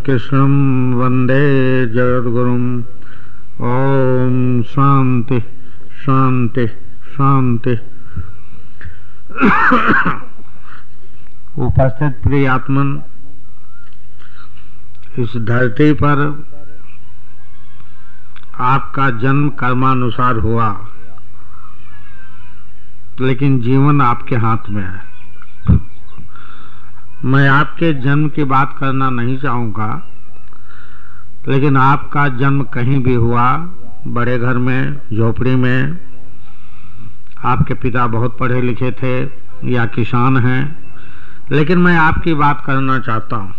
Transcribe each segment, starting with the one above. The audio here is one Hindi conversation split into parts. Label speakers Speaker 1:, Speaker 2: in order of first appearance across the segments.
Speaker 1: कृष्णं वंदे जगद्गुरुम्। ओम शांति शांति शांति। उपस्थित प्रिय आत्मन, इस धरती पर आपका जन्म कर्मानुसार हुआ, लेकिन जीवन आपके हाथ में है। मैं आपके जन्म की बात करना नहीं चाहूँगा, लेकिन आपका जन्म कहीं भी हुआ, बड़े घर में, झोपड़ी में, आपके पिता बहुत पढ़े लिखे थे या किसान हैं, लेकिन मैं आपकी बात करना चाहता हूँ।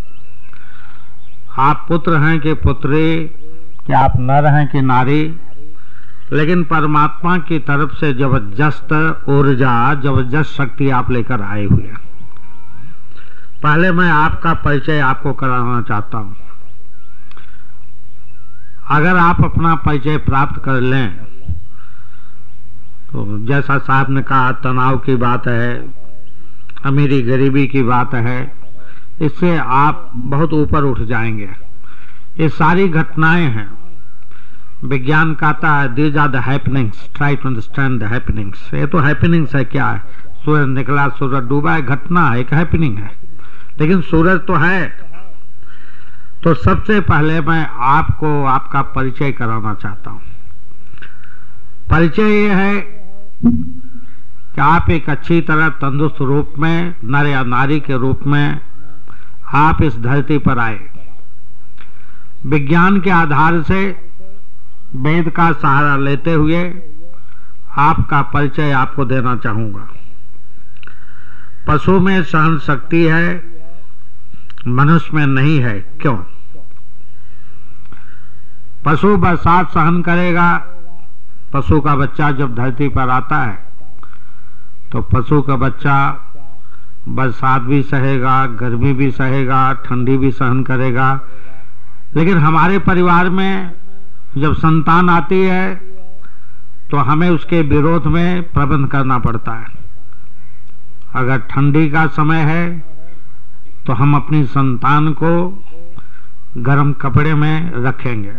Speaker 1: आप पुत्र हैं कि पुत्री, कि आप नर हैं कि नारी, लेकिन परमात्मा की तरफ से जबरदस्त ऊर्जा, जबरदस्त शक्ति आप लेकर आए हुए हैं। पहले मैं आपका परिचय आपको कराना चाहता हूं। अगर आप अपना परिचय प्राप्त कर लें तो जैसा साहब ने कहा, तनाव की बात है, अमीरी गरीबी की बात है, इससे आप बहुत ऊपर उठ जाएंगे। ये सारी घटनाएं हैं। विज्ञान कहता है these are the happenings, try to understand the happenings. ये तो हैपनिंग्स है। क्या है? सूरज निकला, सूरज डूबा, है घटना है, एक हैपनिंग है, लेकिन सूरज तो है। तो सबसे पहले मैं आपको आपका परिचय कराना चाहता हूं। परिचय ये है कि आप एक अच्छी तरह तंदुरुस्त रूप में, नर या नारी के रूप में आप इस धरती पर आए। विज्ञान के आधार से, वेद का सहारा लेते हुए आपका परिचय आपको देना चाहूंगा। पशु में सहन शक्ति है, मनुष्य में नहीं है। क्यों? पशु बरसात सहन करेगा। पशु का बच्चा जब धरती पर आता है तो पशु का बच्चा बरसात भी सहेगा, गर्मी भी सहेगा, ठंडी भी सहन करेगा। लेकिन हमारे परिवार में जब संतान आती है तो हमें उसके विरोध में प्रबंध करना पड़ता है। अगर ठंडी का समय है तो हम अपनी संतान को गर्म कपड़े में रखेंगे।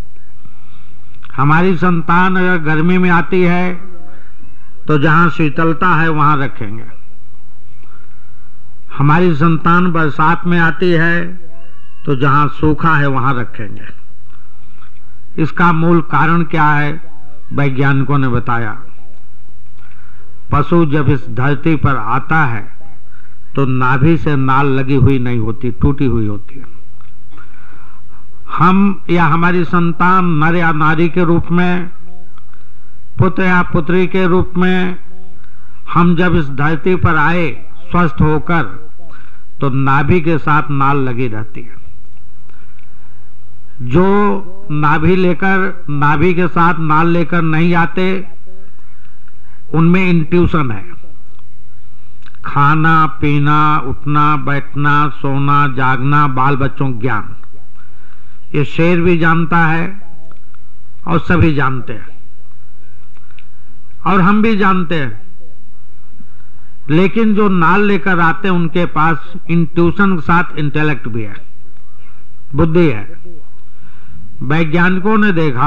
Speaker 1: हमारी संतान अगर गर्मी में आती है तो जहां शीतलता है वहां रखेंगे। हमारी संतान बरसात में आती है तो जहां सूखा है वहां रखेंगे। इसका मूल कारण क्या है? वैज्ञानिकों ने बताया। पशु जब इस धरती पर आता है तो नाभि से नाल लगी हुई नहीं होती, टूटी हुई होती है। हम या हमारी संतान नर या नारी के रूप में, पुत्र या पुत्री के रूप में, हम जब इस धरती पर आए स्वस्थ होकर, तो नाभि के साथ नाल लगी रहती है। जो नाभि के साथ नाल लेकर नहीं आते, उनमें इंट्यूशन है। खाना पीना, उठना बैठना, सोना जागना, बाल बच्चों ज्ञान, ये शेर भी जानता है और सभी जानते हैं और हम भी जानते हैं। लेकिन जो नाल लेकर आते हैं उनके पास इंट्यूशन के साथ इंटेलेक्ट भी है, बुद्धि है। वैज्ञानिकों ने देखा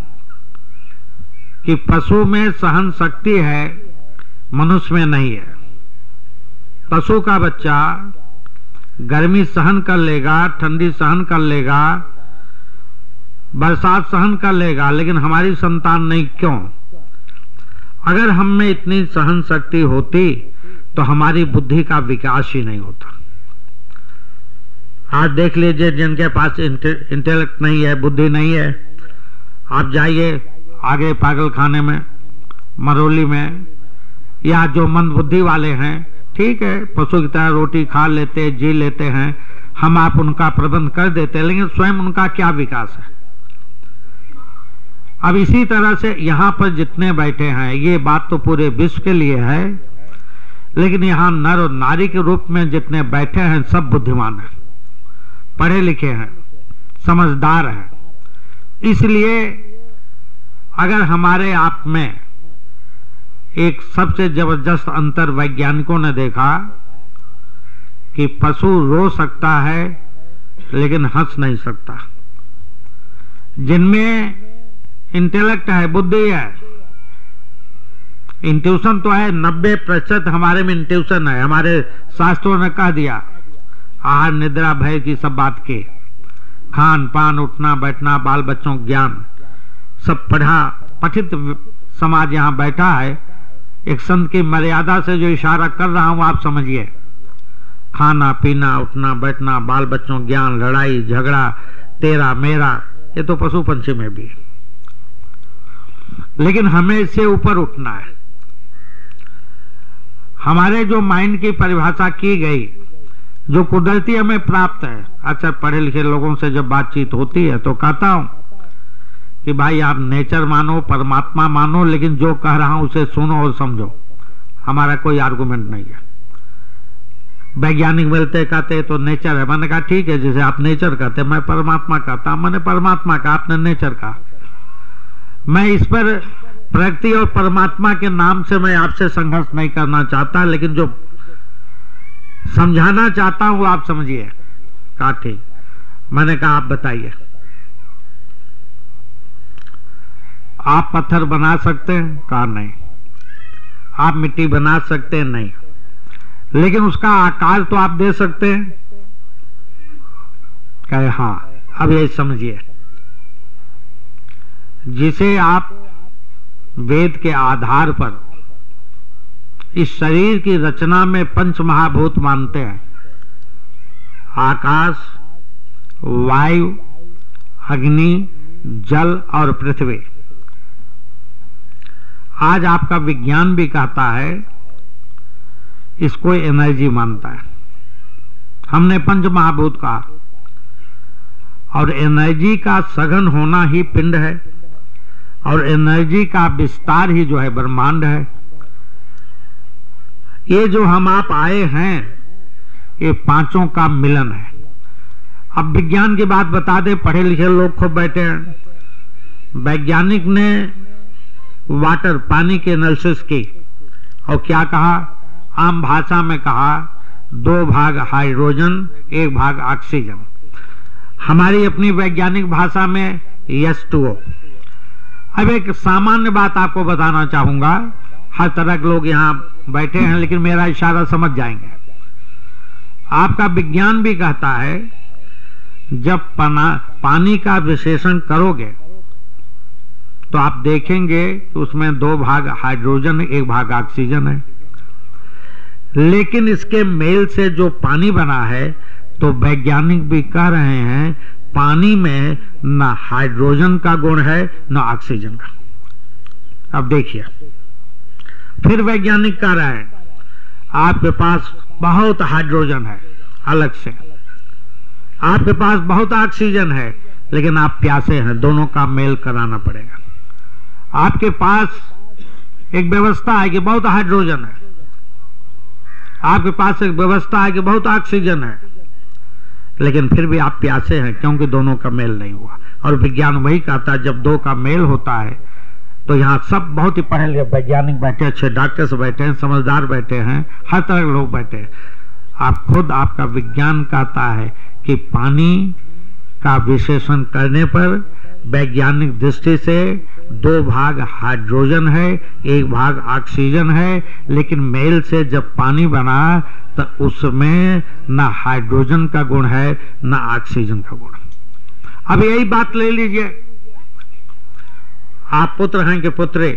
Speaker 1: कि पशु में सहन शक्ति है, मनुष्य में नहीं है। पशु का बच्चा गर्मी सहन कर लेगा, ठंडी सहन कर लेगा, बरसात सहन कर लेगा, लेकिन हमारी संतान नहीं। क्यों? अगर हम में इतनी सहन शक्ति होती तो हमारी बुद्धि का विकास ही नहीं होता। आज देख लीजिए, जिनके पास इंटेलेक्ट नहीं है, बुद्धि नहीं है, आप जाइए आगे पागल खाने में, मरौली में, या जो मंद बुद्धि वाले हैं, ठीक है, पशु की तरह रोटी खा लेते, जी लेते हैं, हम आप उनका प्रबंध कर देते हैं, लेकिन स्वयं उनका क्या विकास है? अब इसी तरह से यहाँ पर जितने बैठे हैं, ये बात तो पूरे विश्व के लिए है, लेकिन यहाँ नर और नारी के रूप में जितने बैठे हैं सब बुद्धिमान हैं, पढ़े लिखे हैं, समझदार हैं। इसलिए अगर हमारे आप में एक सबसे जबरदस्त अंतर वैज्ञानिकों ने देखा कि पशु रो सकता है लेकिन हंस नहीं सकता। जिनमें इंटेलेक्ट है, बुद्धि है, इंट्यूशन तो है, 90% हमारे में इंट्यूशन है। हमारे शास्त्रों ने कह दिया, आहार निद्रा भय की सब बात के, खान पान उठना बैठना बाल बच्चों ज्ञान, सब पढ़ा पठित समाज यहाँ बैठा है। एक संत की मर्यादा से जो इशारा कर रहा हूं आप समझिए। खाना पीना उठना बैठना बाल बच्चों ज्ञान, लड़ाई झगड़ा, तेरा मेरा, ये तो पशु पंछी में भी है। लेकिन हमें इससे ऊपर उठना है। हमारे जो माइंड की परिभाषा की गई, जो कुदरती हमें प्राप्त है। अच्छा, पढ़े लिखे लोगों से जब बातचीत होती है तो कहता हूं कि भाई आप नेचर मानो, परमात्मा मानो, लेकिन जो कह रहा हूं उसे सुनो और समझो। हमारा कोई आर्गुमेंट नहीं है। वैज्ञानिक मिलते कहते तो नेचर है, मैंने कहा ठीक है, जैसे आप नेचर कहते मैं परमात्मा कहता, मैंने परमात्मा कहा, आपने नेचर कहा। मैं इस पर प्रकृति और परमात्मा के नाम से मैं आपसे संघर्ष नहीं करना चाहता, लेकिन जो समझाना चाहता हूं आप समझिए। कहा ठीक। मैंने कहा आप बताइए, आप पत्थर बना सकते हैं? कहा नहीं। आप मिट्टी बना सकते हैं? नहीं। लेकिन उसका आकार तो आप दे सकते हैं? कहे हां। अब ये समझिए, जिसे आप वेद के आधार पर इस शरीर की रचना में पंच महाभूत मानते हैं, आकाश, वायु, अग्नि, जल और पृथ्वी। आज आपका विज्ञान भी कहता है इसको एनर्जी मानता है। हमने पंच महाभूत कहा, और एनर्जी का सघन होना ही पिंड है, और एनर्जी का विस्तार ही जो है ब्रह्मांड है। ये जो हम आप आए हैं ये पांचों का मिलन है। अब विज्ञान की बात बता दे, पढ़े लिखे लोग खूब बैठे हैं। वैज्ञानिक ने वाटर, पानी के एनालिसिस की और क्या कहा? आम भाषा में कहा 2 भाग हाइड्रोजन 1 भाग ऑक्सीजन। हमारी अपनी वैज्ञानिक भाषा में H2O। अब एक सामान्य बात आपको बताना चाहूंगा, हर तरह के लोग यहाँ बैठे हैं लेकिन मेरा इशारा समझ जाएंगे। आपका विज्ञान भी कहता है जब पानी का विश्लेषण करोगे तो आप देखेंगे कि उसमें 2 भाग हाइड्रोजन 1 भाग ऑक्सीजन है। लेकिन इसके मेल से जो पानी बना है, तो वैज्ञानिक भी कह रहे हैं पानी में न हाइड्रोजन का गुण है न ऑक्सीजन का। अब देखिए, फिर वैज्ञानिक कह रहे हैं आपके पास बहुत हाइड्रोजन है अलग से, आपके पास बहुत ऑक्सीजन है, लेकिन आप प्यासे हैं, दोनों का मेल कराना पड़ेगा। आपके पास एक व्यवस्था है कि बहुत हाइड्रोजन है, आपके पास एक व्यवस्था है कि बहुत ऑक्सीजन है, लेकिन फिर भी आप प्यासे हैं क्योंकि दोनों का मेल नहीं हुआ। और विज्ञान वही कहता है जब 2 का मेल होता है तो यहाँ सब बहुत ही पढ़े लिखे वैज्ञानिक बैठे, अच्छे डॉक्टर्स बैठे हैं, समझदार बैठे हैं, हर तरह के लोग बैठे हैं। आप खुद, आपका विज्ञान कहता है कि पानी का विश्लेषण करने पर वैज्ञानिक दृष्टि से 2 भाग हाइड्रोजन है 1 भाग ऑक्सीजन है, लेकिन मेल से जब पानी बना तो उसमें न हाइड्रोजन का गुण है न ऑक्सीजन का गुण। अब यही बात ले लीजिए, आप पुत्र हैं कि पुत्री,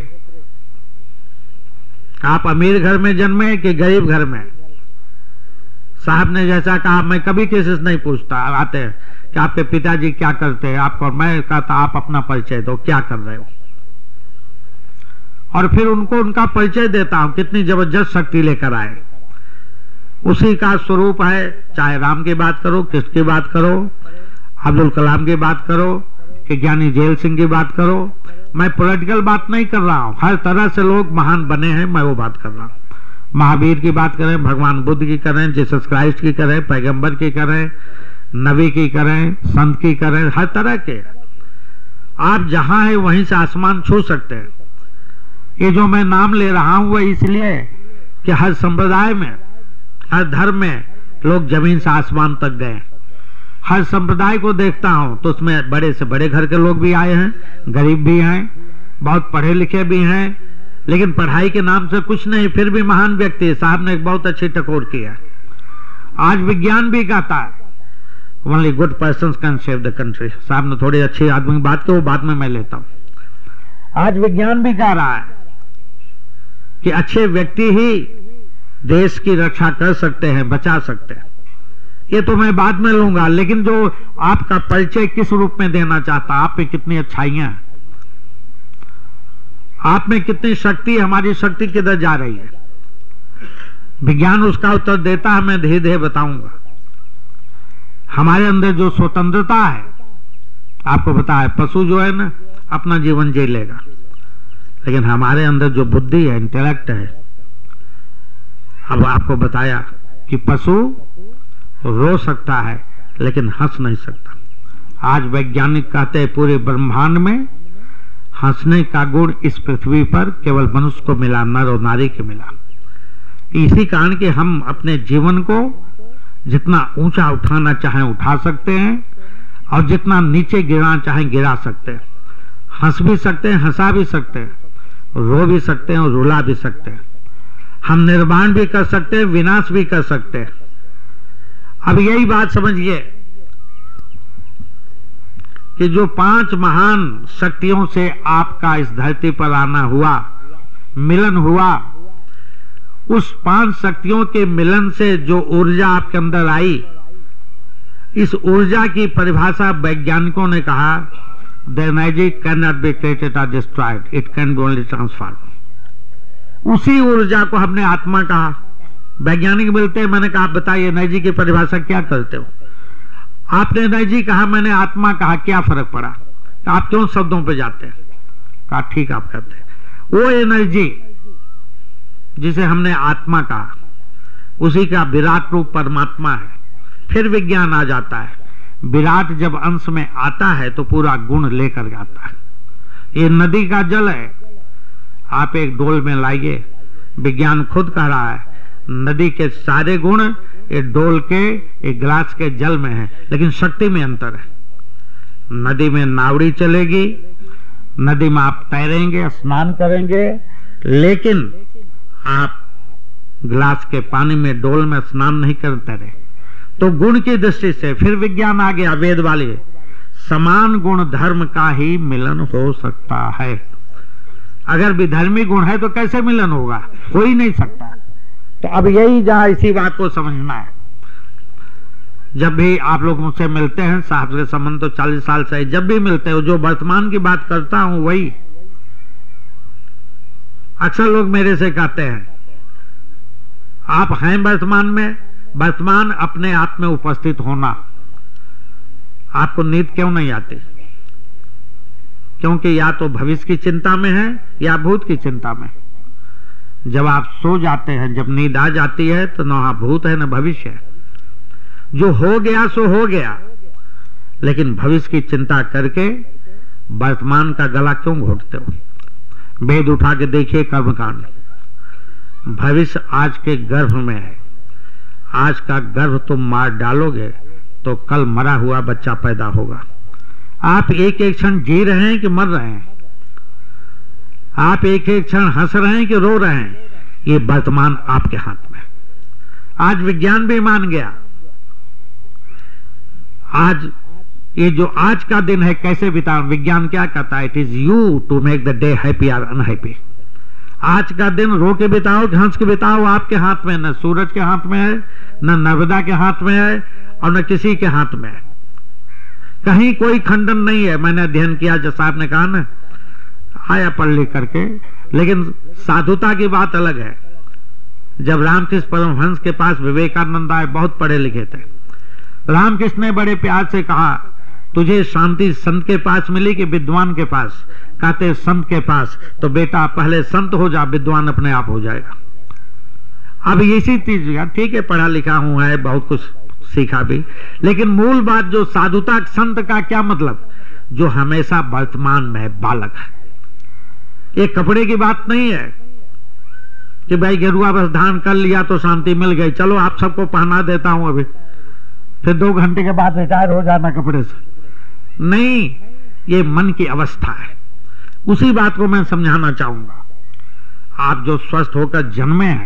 Speaker 1: आप अमीर घर में जन्मे कि गरीब घर में। साहब ने जैसा कहा, मैं कभी किसी से नहीं पूछता, आते हैं कि आपके पिताजी क्या करते हैं, आपको, मैं कहता आप अपना परिचय दो, क्या कर रहे हो, और फिर उनको उनका परिचय देता हूं, कितनी जबरदस्त शक्ति लेकर आए। उसी का स्वरूप है, चाहे राम की बात करो, कृष्ण की बात करो, अब्दुल कलाम की बात करो, कि ज्ञानी जेल सिंह की बात करो। मैं पॉलिटिकल बात नहीं कर रहा हूं, हर तरह से लोग महान बने हैं, मैं वो बात कर रहा हूं। महावीर की बात करें, भगवान बुद्ध की करें, जीसस क्राइस्ट की करें, पैगंबर की करें, नबी की करें, संत की करें, हर तरह के। आप जहां है वहीं से आसमान छू सकते हैं। ये जो मैं नाम ले रहा हूं वह इसलिए कि हर संप्रदाय में, हर धर्म में लोग जमीन से आसमान तक गए। हर संप्रदाय को देखता हूं तो उसमें बड़े से बड़े घर के लोग भी आए हैं, गरीब भी हैं, बहुत पढ़े लिखे भी हैं, लेकिन पढ़ाई के नाम से कुछ नहीं, फिर भी महान व्यक्ति। साहब ने एक बहुत अच्छी टकोर किया। आज विज्ञान भी कहता है only good persons can save the country. साहब ने थोड़ी अच्छी आदमी की बात की, वो बाद में मैं लेता हूं। आज विज्ञान भी कह रहा है कि अच्छे व्यक्ति ही देश की रक्षा कर सकते हैं, बचा सकते हैं। ये तो मैं बाद में लूंगा, लेकिन जो आपका परिचय किस रूप में देना चाहता, आप में कितनी अच्छाइयां हैं, आप में कितनी शक्ति, हमारी शक्ति किधर जा रही है, विज्ञान उसका उत्तर देता है। मैं धीरे धीरे बताऊंगा। हमारे अंदर जो स्वतंत्रता है, आपको बताया पशु जो है ना अपना जीवन जी लेगा, लेकिन हमारे अंदर जो बुद्धि है, इंटेलेक्ट है, अब आपको बताया कि पशु रो सकता है लेकिन हंस नहीं सकता। आज वैज्ञानिक कहते हैं पूरे ब्रह्मांड में हंसने का गुण इस पृथ्वी पर केवल मनुष्य को मिला, नर और नारी को मिला। इसी कारण कि हम अपने जीवन को जितना ऊंचा उठाना चाहें उठा सकते हैं और जितना नीचे गिराना चाहें गिरा सकते हैं। हंस भी सकते हैं, हंसा भी सकते हैं, रो भी सकते हैं और रुला भी सकते हैं। हम निर्माण भी कर सकते हैं, विनाश भी कर सकते हैं। अब यही बात समझिए कि जो 5 महान शक्तियों से आपका इस धरती पर आना हुआ, मिलन हुआ, उस 5 शक्तियों के मिलन से जो ऊर्जा आपके अंदर आई, इस ऊर्जा की परिभाषा वैज्ञानिकों ने कहा the energy can not be created और destroyed, it can be only transform. उसी ऊर्जा को हमने आत्मा कहा। वैज्ञानिक मिलते हैं, मैंने कहा आप बताइए एनर्जी की परिभाषा क्या करते हो। आपने एनर्जी कहा, मैंने आत्मा कहा, क्या फर्क पड़ा? आप क्यों शब्दों पे जाते हैं? कहा ठीक आप कहते हैं। वो एनर्जी जिसे हमने आत्मा कहा, उसी का विराट रूप परमात्मा है। फिर विज्ञान आ जाता है, विराट जब अंश में आता है तो पूरा गुण लेकर आता है। ये नदी का जल है, आप एक डोल में लाइए, विज्ञान खुद कह रहा है नदी के सारे गुण एक डोल के, एक गिलास के जल में है, लेकिन शक्ति में अंतर है। नदी में नावड़ी चलेगी, नदी में आप तैरेंगे, स्नान करेंगे, लेकिन आप गिलास के पानी में, डोल में स्नान नहीं करते रहे। तो गुण की दृष्टि से फिर विज्ञान आ गया, वेद वाले, समान गुण धर्म का ही मिलन हो सकता है। अगर विधर्मी गुण है तो कैसे मिलन होगा? हो ही नहीं सकता। तो अब यही जहां इसी बात को समझना है। जब भी आप लोग मुझसे मिलते हैं, साहब के संबंध तो 40 साल से, जब भी मिलते हो जो वर्तमान की बात करता हूं वही अक्सर लोग मेरे से कहते हैं आप हैं वर्तमान में, वर्तमान अपने आप में उपस्थित होना, आपको नींद क्यों नहीं आती? क्योंकि या तो भविष्य की चिंता में है या भूत की चिंता में। जब आप सो जाते हैं, जब नींद आ जाती है तो न भूत है न भविष्य है। जो हो गया सो हो गया, लेकिन भविष्य की चिंता करके वर्तमान का गला क्यों घोटते हो? वेद उठा के देखिए, कर्मकांड। भविष्य आज के गर्भ में है। आज का गर्भ तुम मार डालोगे तो कल मरा हुआ बच्चा पैदा होगा। आप एक एक क्षण जी रहे हैं कि मर रहे हैं? आप एक एक क्षण हंस रहे हैं कि रो रहे हैं? ये वर्तमान आपके हाथ में। आज विज्ञान भी मान गया। आज ये जो आज का दिन है कैसे बिताओ, विज्ञान क्या कहता है? It is you to make the day happy और अनहैप्पी। आज का दिन रो के बिताओ कि हंस के बिताओ, आपके हाथ में। न सूरज के हाथ में है, न नर्मदा के हाथ में है, और न किसी के हाथ में है। कहीं कोई खंडन नहीं है। मैंने अध्ययन किया, जो साहब ने कहा ना, आया पढ़ लिख करके, लेकिन साधुता की बात अलग है। जब रामकृष्ण परमहंस के पास विवेकानंद आए, बहुत पढ़े लिखे थे, रामकृष्ण ने बड़े प्यार से कहा तुझे शांति संत के पास मिली कि विद्वान के पास? कहते संत के पास। तो बेटा पहले संत हो जा, विद्वान अपने आप हो जाएगा। अब इसी चीज, ठीक है पढ़ा लिखा हूं, है बहुत कुछ सीखा भी, लेकिन मूल बात जो साधुता, संत का क्या मतलब? जो हमेशा वर्तमान में है, बालक है। ये कपड़े की बात नहीं है कि भाई गेरुआ बस धारण कर लिया तो शांति मिल गई, चलो आप सबको पहना देता हूं अभी। फिर 2 घंटे के बाद रिटायर हो जाना कपड़े से। नहीं, ये मन की अवस्था है। उसी बात को मैं समझाना चाहूंगा। आप जो स्वस्थ होकर जन्मे हैं,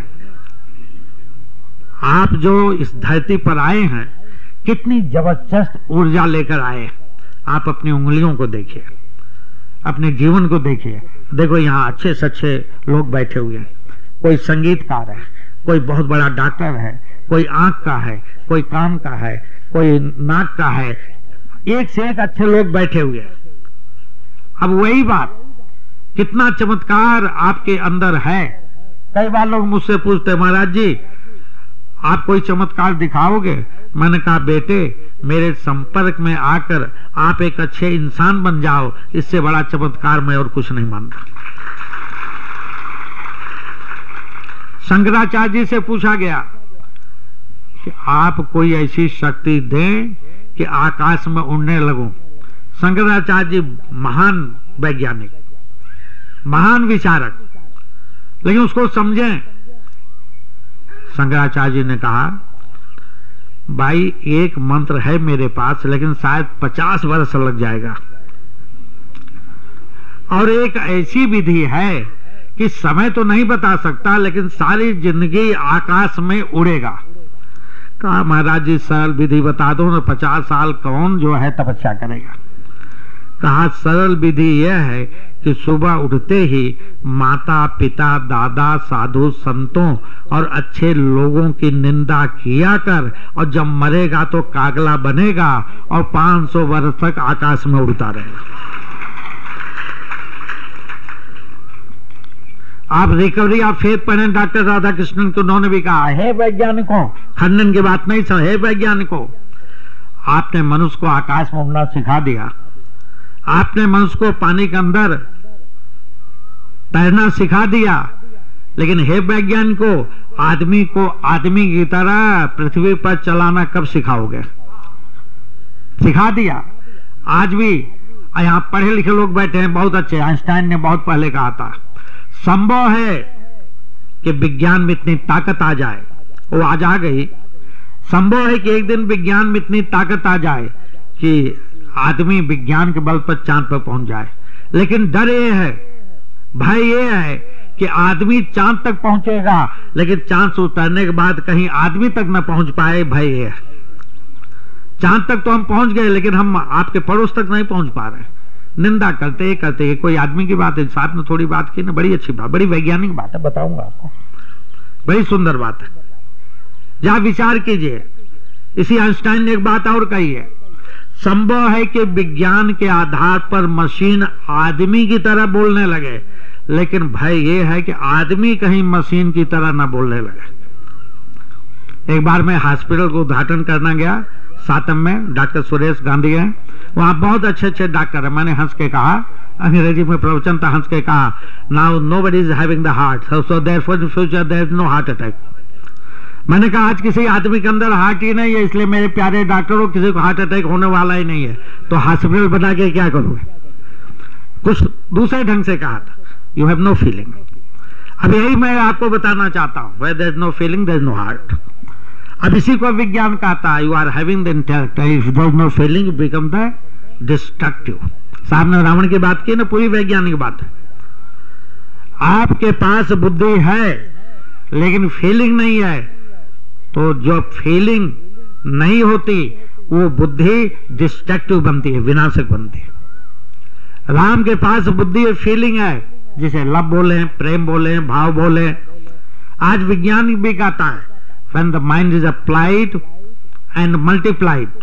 Speaker 1: आप जो इस धरती पर आए हैं, कितनी जबरदस्त ऊर्जा लेकर आए हैं। आप अपनी उंगलियों को देखिए, अपने जीवन को देखिए। देखो यहाँ अच्छे से अच्छे लोग बैठे हुए हैं। कोई संगीतकार है, कोई बहुत बड़ा डॉक्टर है, कोई आंख का है, कोई कान का है, कोई नाक का है। एक से एक अच्छे लोग बैठे हुए हैं। अब वही बात, कितना चमत्कार आपके अंदर है। कई बार लोग मुझसे पूछते हैं, महाराज जी आप कोई चमत्कार दिखाओगे? मैंने कहा बेटे, मेरे संपर्क में आकर आप एक अच्छे इंसान बन जाओ, इससे बड़ा चमत्कार मैं और कुछ नहीं मानता। शंकराचार्य जी से पूछा गया कि आप कोई ऐसी शक्ति दें कि आकाश में उड़ने लगूं। शंकराचार्य जी महान वैज्ञानिक, महान विचारक, लेकिन उसको समझें। शंकराचार्य जी ने कहा, भाई एक मंत्र है मेरे पास, लेकिन शायद 50 वर्ष लग जाएगा। और एक ऐसी विधि है कि समय तो नहीं बता सकता, लेकिन सारी जिंदगी आकाश में उड़ेगा। कहा महाराज जी सरल विधि बता दो ना, 50 साल कौन जो है तपस्या करेगा। कहा सरल विधि यह है कि सुबह उठते ही माता पिता दादा साधु संतों और अच्छे लोगों की निंदा किया कर, और जब मरेगा तो कागला बनेगा और 500 वर्ष तक आकाश में उड़ता रहेगा। आप रिकवरी ऑफ फेथ पढ़ें डॉक्टर राधा कृष्णन को, उन्होंने भी कहा है वैज्ञानिकों, खंडन की बात नहीं सर, है वैज्ञानिकों, आपने मनुष्य को आकाश में उड़ना सिखा दिया, आपने मनुष्य को पानी के अंदर तैरना सिखा दिया, लेकिन हे वैज्ञानिकों, आदमी को आदमी की तरह पृथ्वी पर चलाना कब सिखाओगे? सिखा दिया। आज भी यहाँ पढ़े लिखे लोग बैठे हैं बहुत अच्छे। आइंस्टाइन ने बहुत पहले कहा था संभव है कि विज्ञान में इतनी ताकत आ जाए, वो आज आ गई। संभव है कि एक दिन विज्ञान में इतनी ताकत आ जाए कि आदमी विज्ञान के बल पर चांद पर पहुंच जाए। लेकिन डर ये है, भय ये है कि आदमी चांद तक पहुंचेगा, लेकिन चांद से उतरने के बाद कहीं आदमी तक न पहुंच पाए, भय ये है। चांद तक तो हम पहुंच गए, लेकिन हम आपके पड़ोस तक नहीं पहुंच पा रहे। निंदा करते करते कोई आदमी की बात है, साथ में थोड़ी बात की ना, बड़ी अच्छी बात, बड़ी वैज्ञानिक बात है, बताऊंगा आपको, बड़ी सुंदर बात है। जहां विचार कीजिए। इसी आइंस्टाइन ने एक बात और कही है, संभव है कि विज्ञान के आधार पर मशीन आदमी की तरह बोलने लगे, लेकिन भय यह है कि आदमी कहीं मशीन की तरह ना बोलने लगे। एक बार मैं हॉस्पिटल को उद्घाटन करना गया, सातम में डॉक्टर सुरेश गांधी है, वहां बहुत अच्छे अच्छे डॉक्टर है। मैंने हंस के कहा, अंग्रेजी में प्रवचन था, हंस के कहा, now nobody is having the heart, so therefore in future there is no heart attack. मैंने कहा आज किसी आदमी के अंदर हार्ट ही नहीं है, इसलिए मेरे प्यारे डॉक्टरों, किसी को हार्ट अटैक होने वाला ही नहीं है, तो हॉस्पिटल बना के क्या करोगे? कुछ दूसरे ढंग से कहा था, यू हैव नो फीलिंग। अब यही मैं आपको बताना चाहता हूं, where there is no feeling there is no heart. अब इसी को विज्ञान कहता है, you are having the intellect, if there is no feeling become the destructive. साहब ने रावण की बात की ना, पूरी वैज्ञानिक बात है। आपके पास बुद्धि है लेकिन फीलिंग नहीं है, तो जो फीलिंग नहीं होती वो बुद्धि डिस्ट्रक्टिव बनती है, विनाशक बनती है। राम के पास बुद्धि और फीलिंग है, जिसे लव बोले, प्रेम बोले, भाव बोले। आज विज्ञान भी कहता है, when the mind is applied and multiplied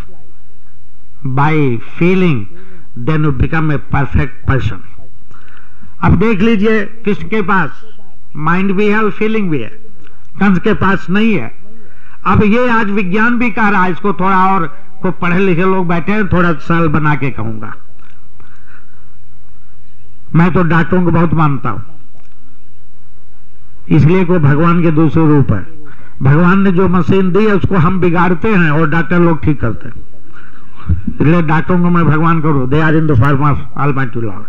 Speaker 1: by feeling, then you become a perfect person. अब देख लीजिए, कृष्ण के पास माइंड भी है और फीलिंग भी है, कंस के पास नहीं है। अब ये आज विज्ञान भी कह रहा है, इसको थोड़ा और को पढ़े लिखे लोग बैठे हैं, थोड़ा सरल बना के कहूंगा। मैं तो डॉक्टरों को बहुत मानता हूं, इसलिए को भगवान के दूसरे रूप है। भगवान ने जो मशीन दी है उसको हम बिगाड़ते हैं और डॉक्टर लोग ठीक करते हैं, इसलिए डॉक्टरों को मैं भगवान करूं, they are in the form of almighty lord.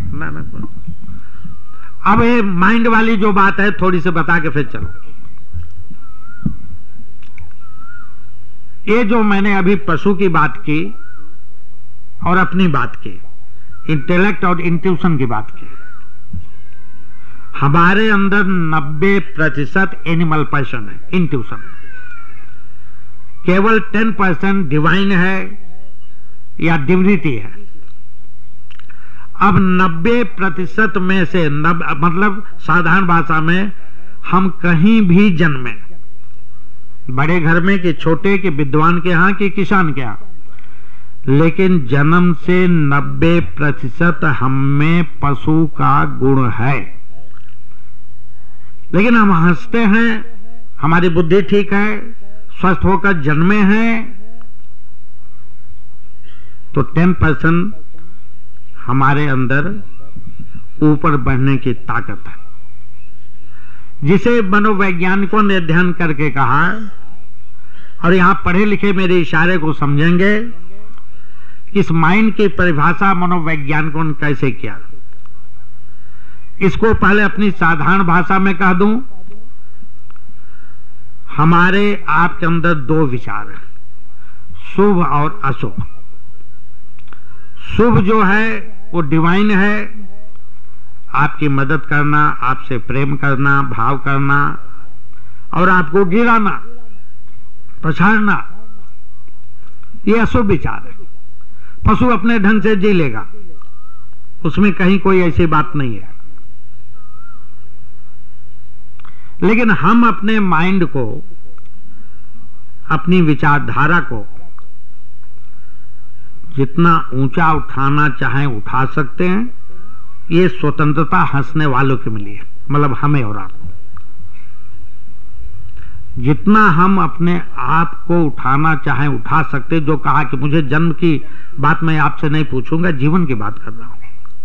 Speaker 1: अब ये माइंड वाली जो बात है थोड़ी सी बता के फिर चलो। ये जो मैंने अभी पशु की बात की और अपनी बात की, इंटेलेक्ट और इंट्यूशन की बात की, हमारे अंदर 90% एनिमल पैशन है, इंट्यूशन। केवल 10% डिवाइन है या डिविनिटी है। अब 90% में से मतलब साधारण भाषा में हम कहीं भी जन्मे, बड़े घर में कि छोटे, कि विद्वान के यहाँ कि किसान के यहाँ, लेकिन जन्म से 90% हम में पशु का गुण है। लेकिन हम हंसते हैं, हमारी बुद्धि ठीक है, स्वस्थ होकर जन्मे हैं, तो 10% हमारे अंदर ऊपर बढ़ने की ताकत है, जिसे मनोवैज्ञानिकों ने अध्ययन करके कहा। और यहां पढ़े लिखे मेरे इशारे को समझेंगे, इस माइंड की परिभाषा मनोवैज्ञानिकों ने कैसे किया। इसको पहले अपनी साधारण भाषा में कह दूं, हमारे आपके अंदर दो विचार हैं, शुभ और अशुभ। शुभ जो है वो डिवाइन है, आपकी मदद करना, आपसे प्रेम करना, भाव करना और आपको गिराना, पछाड़ना, ये अशुभ विचार है। पशु अपने ढंग से जी लेगा, उसमें कहीं कोई ऐसी बात नहीं है। लेकिन हम अपने माइंड को, अपनी विचारधारा को जितना ऊंचा उठाना चाहें उठा सकते हैं। ये स्वतंत्रता हंसने वालों के मिली है, मतलब हमें और आपको। जितना हम अपने आप को उठाना चाहें उठा सकते। जो कहा कि मुझे जन्म की बात मैं आपसे नहीं पूछूंगा, जीवन की बात कर रहा हूं।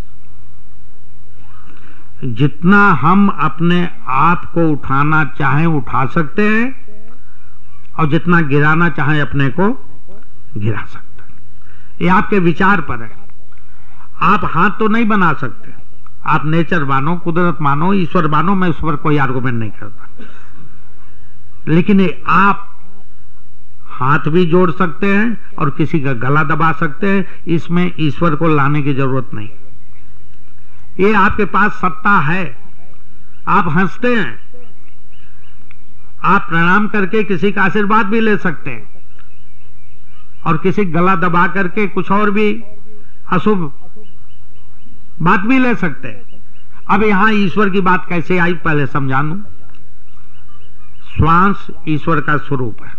Speaker 1: जितना हम अपने आप को उठाना चाहें उठा सकते हैं और जितना गिराना चाहें अपने को गिरा सकते हैं। ये आपके विचार पर है। आप हाथ तो नहीं बना सकते, आप नेचर मानो, कुदरत मानो, ईश्वर मानो, मैं उस पर कोई आर्गुमेंट नहीं करता। लेकिन आप हाथ भी जोड़ सकते हैं और किसी का गला दबा सकते हैं, इसमें ईश्वर को लाने की जरूरत नहीं। ये आपके पास सत्ता है। आप हंसते हैं, आप प्रणाम करके किसी का आशीर्वाद भी ले सकते हैं और किसी गला दबा करके कुछ और भी अशुभ बात भी ले सकते हैं। अब यहां ईश्वर की बात कैसे आई पहले समझा दूं। श्वास ईश्वर का स्वरूप है।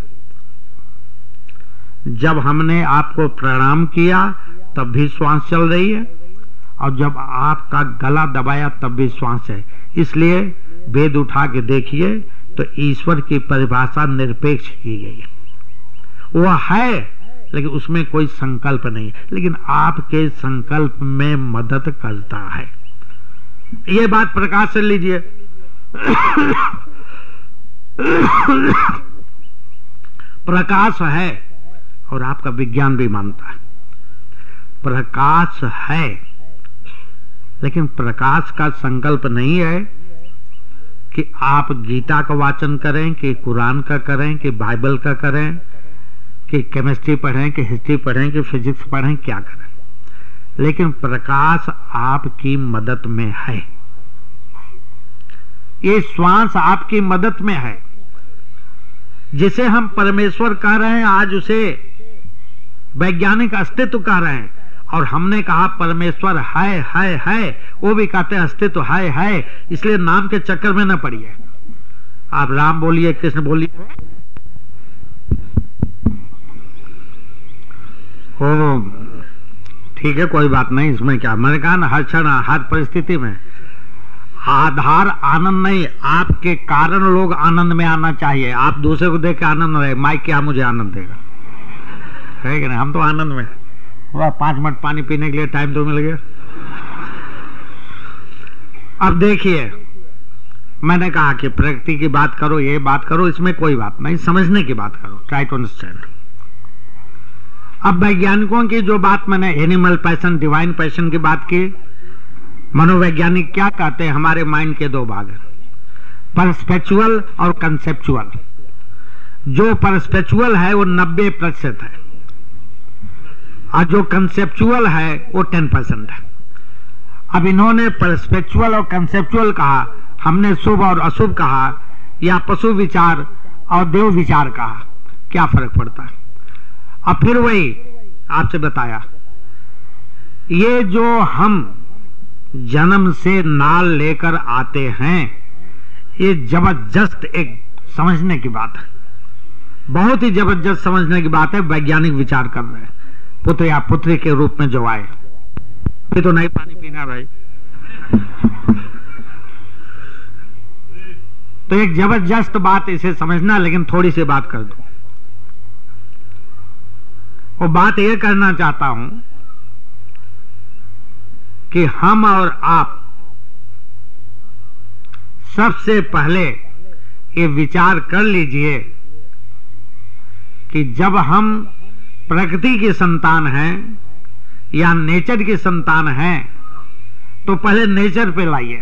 Speaker 1: जब हमने आपको प्रणाम किया तब भी श्वास चल रही है और जब आपका गला दबाया तब भी श्वास है। इसलिए वेद उठा के देखिए तो ईश्वर की परिभाषा निरपेक्ष की गई है। वह है लेकिन उसमें कोई संकल्प नहीं, लेकिन आपके संकल्प में मदद करता है। यह बात प्रकाश से लीजिए। प्रकाश है और आपका विज्ञान भी मानता है प्रकाश है, लेकिन प्रकाश का संकल्प नहीं है कि आप गीता का वाचन करें, कि कुरान का करें, कि बाइबल का करें, कि केमिस्ट्री पढ़ें, कि हिस्ट्री पढ़ें, कि फिजिक्स पढ़ें, क्या करें। लेकिन प्रकाश आपकी मदद में है। ये श्वास आपकी मदद में है। जिसे हम परमेश्वर कह रहे हैं, आज उसे वैज्ञानिक अस्तित्व कह रहे हैं। और हमने कहा परमेश्वर है, वो भी कहते हैं अस्तित्व है। इसलिए नाम के चक्कर में न पड़िए। आप राम बोलिए, कृष्ण बोलिए, ओ ठीक है, कोई बात नहीं, इसमें क्या। मैंने कहा ना, हर क्षण हर परिस्थिति में आधार आनंद नहीं, आपके कारण लोग आनंद में आना चाहिए। आप दूसरे को देख के आनंद रहे, माइक क्या मुझे आनंद देगा, है कि नहीं। हम तो आनंद में, थोड़ा 5 मिनट पानी पीने के लिए टाइम तो मिल गया। अब देखिए, मैंने कहा कि प्रकृति की बात करो, ये बात करो, इसमें कोई बात नहीं, समझने की बात करो, ट्राई टू अंडरस्टैंड। अब वैज्ञानिकों की जो बात मैंने एनिमल पैशन, डिवाइन पैशन की बात की, मनोवैज्ञानिक क्या कहते हैं, हमारे माइंड के 2 भाग हैं, परसेप्चुअल और कंसेप्चुअल। जो परस्पेचुअल है वो 90% है और जो कंसेप्चुअल है वो 10% है। अब इन्होंने परस्पेचुअल और कंसेप्चुअल कहा, हमने शुभ और अशुभ कहा, या पशु विचार और देव विचार कहा, क्या फर्क पड़ता है? अब फिर वही आपसे बताया, ये जो हम जन्म से नाल लेकर आते हैं, ये जबरदस्त एक समझने की बात है, बहुत ही जबरदस्त समझने की बात है। वैज्ञानिक विचार कर रहे हैं, पुत्र या पुत्री के रूप में जो आए, फिर तो नहीं पानी पीना भाई। तो एक जबरदस्त बात, इसे समझना, लेकिन थोड़ी सी बात कर दो। वो बात ये करना चाहता हूं कि हम और आप सबसे पहले ये विचार कर लीजिए कि जब हम प्रकृति की संतान हैं या नेचर की संतान हैं, तो पहले नेचर पे लाइए।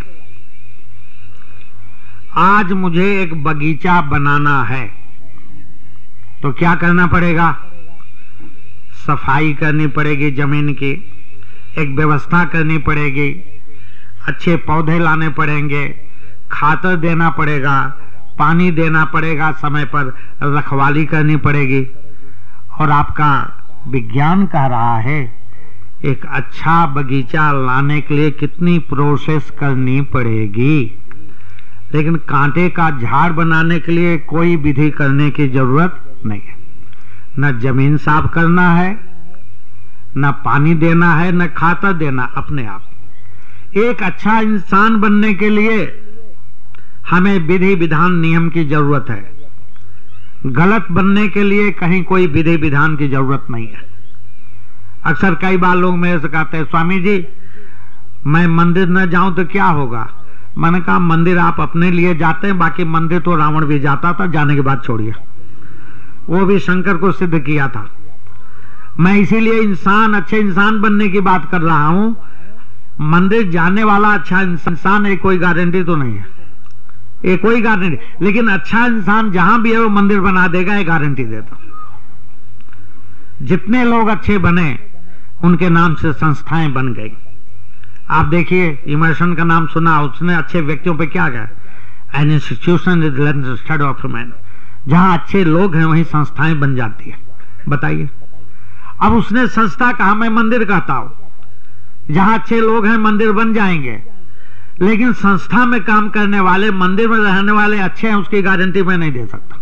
Speaker 1: आज मुझे एक बगीचा बनाना है, तो क्या करना पड़ेगा? सफाई करनी पड़ेगी जमीन की, एक व्यवस्था करनी पड़ेगी, अच्छे पौधे लाने पड़ेंगे, खातर देना पड़ेगा, पानी देना पड़ेगा, समय पर रखवाली करनी पड़ेगी। और आपका विज्ञान कह रहा है एक अच्छा बगीचा लाने के लिए कितनी प्रोसेस करनी पड़ेगी, लेकिन कांटे का झाड़ बनाने के लिए कोई विधि करने की जरूरत नहीं है। न जमीन साफ करना है, न पानी देना है, न खातर देना, अपने आप। एक अच्छा इंसान बनने के लिए हमें विधि विधान नियम की जरूरत है, गलत बनने के लिए कहीं कोई विधि विधान की जरूरत नहीं है। अक्सर कई बार लोग मेरे से कहते हैं, स्वामी जी मैं मंदिर न जाऊं तो क्या होगा? मैंने कहा मंदिर आप अपने लिए जाते हैं, बाकी मंदिर तो रावण भी जाता था, जाने के बाद छोड़िए, वो भी शंकर को सिद्ध किया था। मैं इसीलिए इंसान, अच्छे इंसान बनने की बात कर रहा हूं। मंदिर जाने वाला अच्छा इंसान है, कोई गारंटी तो नहीं है, ये कोई गारंटी, लेकिन अच्छा इंसान जहां भी है वो मंदिर बना देगा, ये गारंटी देता। जितने लोग अच्छे बने उनके नाम से संस्थाएं बन गई। आप देखिए इमर्सन का नाम सुना, उसने अच्छे व्यक्तियों पे क्या कहा? An institution is the study of man. जहां अच्छे लोग हैं वहीं संस्थाएं बन जाती है। बताइए, अब उसने संस्था कहा, मैं मंदिर कहता हूं। जहां अच्छे लोग हैं मंदिर बन जाएंगे, लेकिन संस्था में काम करने वाले, मंदिर में रहने वाले अच्छे हैं, उसकी गारंटी मैं नहीं दे सकता।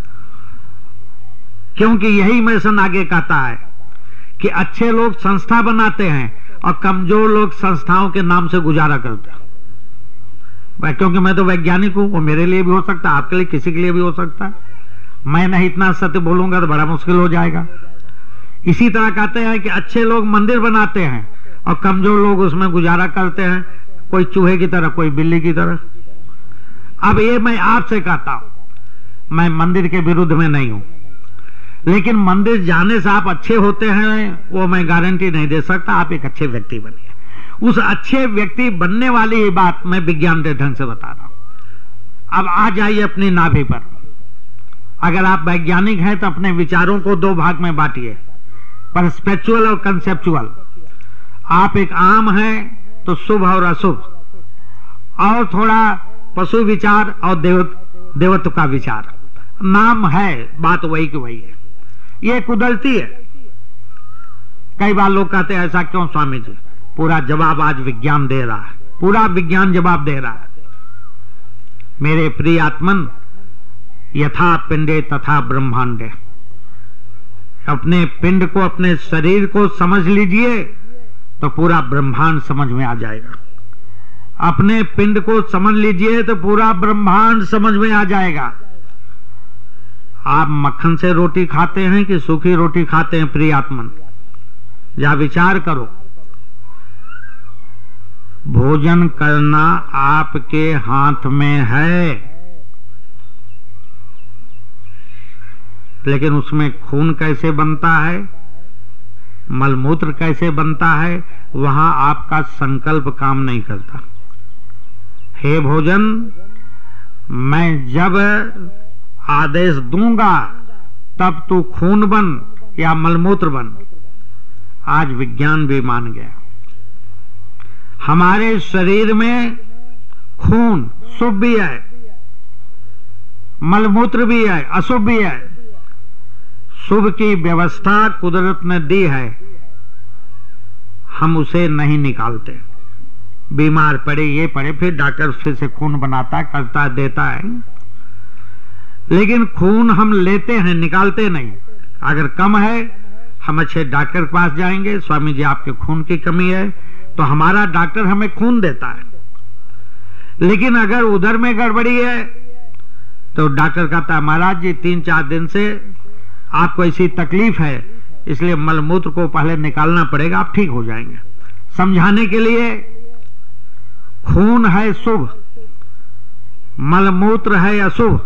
Speaker 1: क्योंकि यही मिशन आगे कहता है कि अच्छे लोग संस्था बनाते हैं और कमजोर लोग संस्थाओं के नाम से गुजारा करते हैं। क्योंकि मैं तो वैज्ञानिक हूं, वो मेरे लिए भी हो सकता है, आपके लिए, किसी के लिए भी हो सकता है। मैं नहीं इतना सत्य बोलूंगा तो बड़ा मुश्किल हो जाएगा। इसी तरह कहते हैं कि अच्छे लोग मंदिर बनाते हैं और कमजोर लोग उसमें गुजारा करते हैं, कोई चूहे की तरह, कोई बिल्ली की तरह। अब ये मैं आपसे कहता हूं, मैं मंदिर के विरुद्ध में नहीं हूं, लेकिन मंदिर जाने से आप अच्छे होते हैं वो मैं गारंटी नहीं दे सकता। आप एक अच्छे व्यक्ति बनिए। उस अच्छे व्यक्ति बनने वाली ही बात मैं विज्ञान के ढंग से बता रहा हूं। अब आ जाइए अपनी नाभि पर। अगर आप वैज्ञानिक हैं तो अपने विचारों को दो भाग में बांटिए, परस्पेचुअल और कंसेप्चुअल। आप एक आम हैं तो शुभ और अशुभ, और थोड़ा पशु विचार और देवत्व का विचार। नाम है, बात वही की वही है, ये कुदरती है। कई बार लोग कहते हैं ऐसा क्यों स्वामी जी? पूरा जवाब आज विज्ञान दे रहा है, पूरा विज्ञान जवाब दे रहा है। मेरे प्रिय आत्मन, यथा पिंडे तथा ब्रह्मांडे। अपने पिंड को, अपने शरीर को समझ लीजिए तो पूरा ब्रह्मांड समझ में आ जाएगा। अपने पिंड को समझ लीजिए तो पूरा ब्रह्मांड समझ में आ जाएगा। आप मक्खन से रोटी खाते हैं कि सूखी रोटी खाते हैं प्रिय आत्मन? या विचार करो। भोजन करना आपके हाथ में है, लेकिन उसमें खून कैसे बनता है, मलमूत्र कैसे बनता है, वहां आपका संकल्प काम नहीं करता। हे भोजन, मैं जब आदेश दूंगा तब तू खून बन या मलमूत्र बन। आज विज्ञान भी मान गया, हमारे शरीर में खून शुभ भी है, मलमूत्र भी है, अशुभ भी है। शुभ की व्यवस्था कुदरत ने दी है, हम उसे नहीं निकालते। बीमार पड़े, ये पड़े, फिर डॉक्टर फिर से खून बनाता, करता, देता है, लेकिन खून हम लेते हैं, निकालते नहीं। अगर कम है हम अच्छे डॉक्टर के पास जाएंगे, स्वामी जी आपके खून की कमी है, तो हमारा डॉक्टर हमें खून देता है। लेकिन अगर उधर में गड़बड़ी है तो डॉक्टर कहता है महाराज जी 3-4 दिन से आपको ऐसी तकलीफ है, इसलिए मलमूत्र को पहले निकालना पड़ेगा, आप ठीक हो जाएंगे। समझाने के लिए खून है शुभ, मलमूत्र है अशुभ,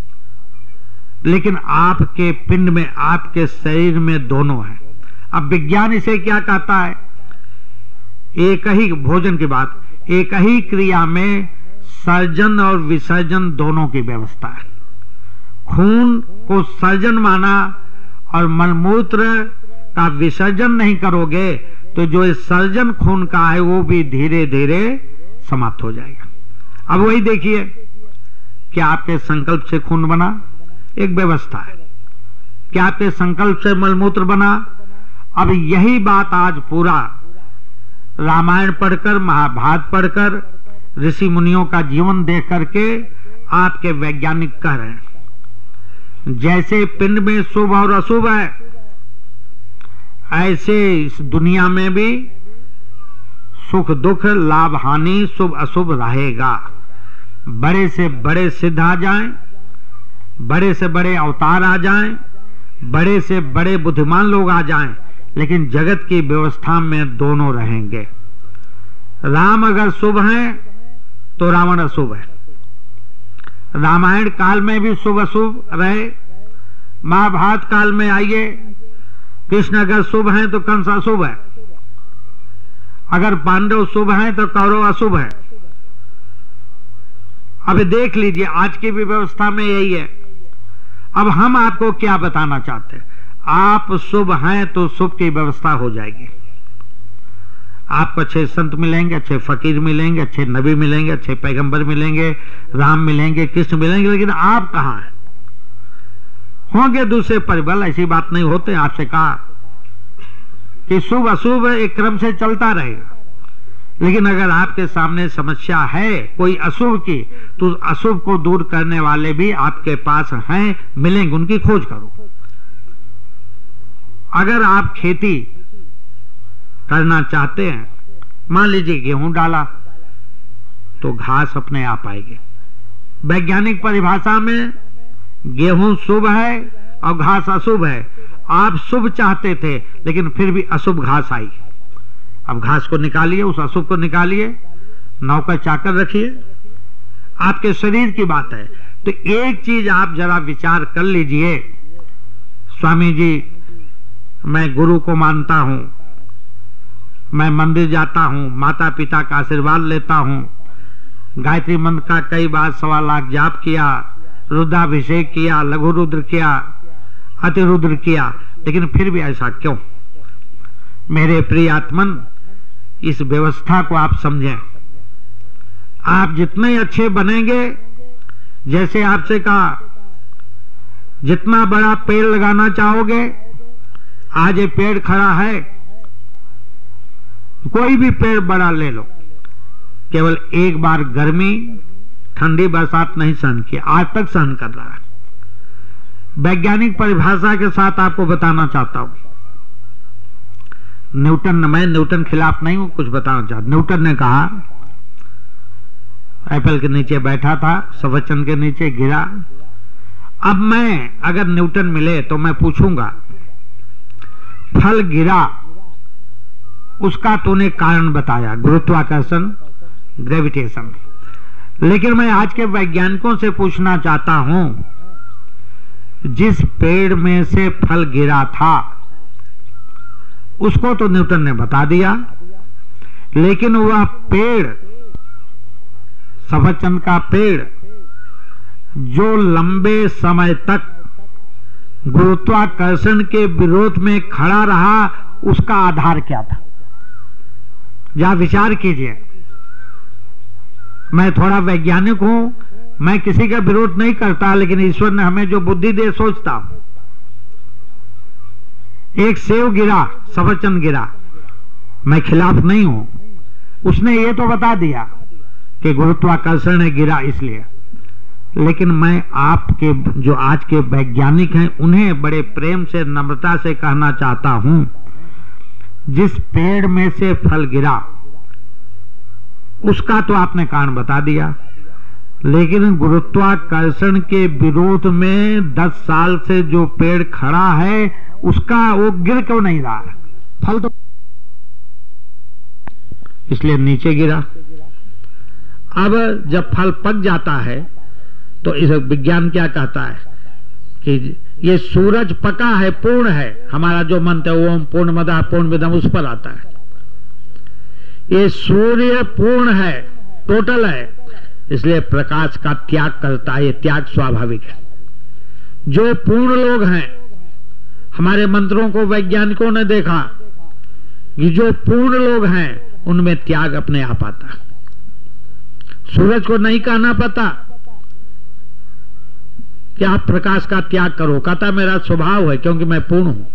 Speaker 1: लेकिन आपके पिंड में, आपके शरीर में दोनों है। अब विज्ञान इसे क्या कहता है? एक ही भोजन की बात, एक ही क्रिया में सर्जन और विसर्जन दोनों की व्यवस्था है। खून को सर्जन माना और मलमूत्र का विसर्जन नहीं करोगे तो जो सर्जन खून का है वो भी धीरे धीरे समाप्त हो जाएगा। अब वही देखिए कि आपके संकल्प से खून बना, एक व्यवस्था है, क्या आपके संकल्प से मलमूत्र बना। अब यही बात आज पूरा रामायण पढ़कर, महाभारत पढ़कर, ऋषि मुनियों का जीवन देख करके आपके वैज्ञानिक कह रहे हैं, जैसे पिंड में शुभ और अशुभ है, ऐसे इस दुनिया में भी सुख दुख, लाभ हानि, शुभ अशुभ रहेगा। बड़े से बड़े सिद्ध आ जाएं, बड़े से बड़े अवतार आ जाएं, बड़े से बड़े बुद्धिमान लोग आ जाएं, लेकिन जगत की व्यवस्था में दोनों रहेंगे। राम अगर शुभ हैं तो रावण अशुभ है। रामायण काल में भी शुभ अशुभ रहे, महाभारत काल में आइए, कृष्ण अगर शुभ हैं तो कंस अशुभ है, अगर पांडव शुभ हैं तो कौरव अशुभ है। अब देख लीजिए आज की भी व्यवस्था में यही है। अब हम आपको क्या बताना चाहते हैं? आप शुभ हैं तो शुभ की व्यवस्था हो जाएगी। आपको अच्छे संत मिलेंगे, अच्छे फकीर मिलेंगे, अच्छे नबी मिलेंगे, अच्छे पैगंबर मिलेंगे, राम मिलेंगे, कृष्ण मिलेंगे, लेकिन आप कहां हैं? होंगे दूसरे परिबल, ऐसी बात नहीं होते। आपसे कहा कि शुभ अशुभ एक क्रम से चलता रहेगा, लेकिन अगर आपके सामने समस्या है कोई अशुभ की, तो अशुभ को दूर करने वाले भी आपके पास हैं, मिलेंगे, उनकी खोज करो। अगर आप खेती करना चाहते हैं, मान लीजिए गेहूं डाला तो घास अपने आप आएगी। वैज्ञानिक परिभाषा में गेहूं शुभ है और घास अशुभ है। आप शुभ चाहते थे लेकिन फिर भी अशुभ घास आई। अब घास को निकालिए, उस अशुभ को निकालिए, नौकर चाकर रखिए। आपके शरीर की बात है तो एक चीज आप जरा विचार कर लीजिए, स्वामी जी मैं गुरु को मानता हूं, मैं मंदिर जाता हूं, माता पिता का आशीर्वाद लेता हूं, गायत्री मंत्र का कई बार 1.25 लाख जाप किया, रुद्राभिषेक किया, लघु रुद्र किया, अति रुद्र किया, लेकिन फिर भी ऐसा क्यों? मेरे प्रिय आत्मन, इस व्यवस्था को आप समझें। आप जितने अच्छे बनेंगे, जैसे आपसे कहा जितना बड़ा पेड़ लगाना चाहोगे, आज ये पेड़ खड़ा है, कोई भी पेड़ बड़ा ले लो, केवल एक बार गर्मी, ठंडी, बरसात नहीं सहन किया, आज तक सहन कर रहा है। वैज्ञानिक परिभाषा के साथ आपको बताना चाहता हूं। मैं न्यूटन खिलाफ नहीं हूं, कुछ बताना चाहता। न्यूटन ने कहा, एप्पल के नीचे बैठा था, सफरचंद के नीचे गिरा। अब मैं अगर न्यूटन मिले तो मैं पूछूंगा, फल गिरा उसका तूने कारण बताया, गुरुत्वाकर्षण, ग्रेविटेशन, लेकिन मैं आज के वैज्ञानिकों से पूछना चाहता हूं, जिस पेड़ में से फल गिरा था उसको तो न्यूटन ने बता दिया, लेकिन वह पेड़, सफरचंद का पेड़ जो लंबे समय तक गुरुत्वाकर्षण के विरोध में खड़ा रहा, उसका आधार क्या था? जरा विचार कीजिए। मैं थोड़ा वैज्ञानिक हूं, मैं किसी का विरोध नहीं करता, लेकिन ईश्वर ने हमें जो बुद्धि दे सोचता हूं। एक सेव गिरा, सफरचंद गिरा, मैं खिलाफ नहीं हूं, उसने ये तो बता दिया कि गुरुत्वाकर्षण ने गिरा इसलिए, लेकिन मैं आपके जो आज के वैज्ञानिक हैं उन्हें बड़े प्रेम से, नम्रता से कहना चाहता हूं, जिस पेड़ में से फल गिरा उसका तो आपने कारण बता दिया, लेकिन गुरुत्वाकर्षण के विरोध में 10 साल से जो पेड़ खड़ा है उसका वो गिर क्यों नहीं रहा है? फल तो इसलिए नीचे गिरा। अब जब फल पक जाता है तो इस विज्ञान क्या कहता है कि ये सूरज पका है, पूर्ण है, हमारा जो मंत्र है ओम पूर्णमदः पूर्णमिदम् उस पर आता है। ये सूर्य पूर्ण है, टोटल है, इसलिए प्रकाश का त्याग करता है, ये त्याग स्वाभाविक है। जो पूर्ण लोग हैं, हमारे मंत्रों को वैज्ञानिकों ने देखा कि जो पूर्ण लोग हैं उनमें त्याग अपने आप आता है। सूरज को नहीं कहना पता कि आप प्रकाश का त्याग करो, कहता मेरा स्वभाव है क्योंकि मैं पूर्ण हूं।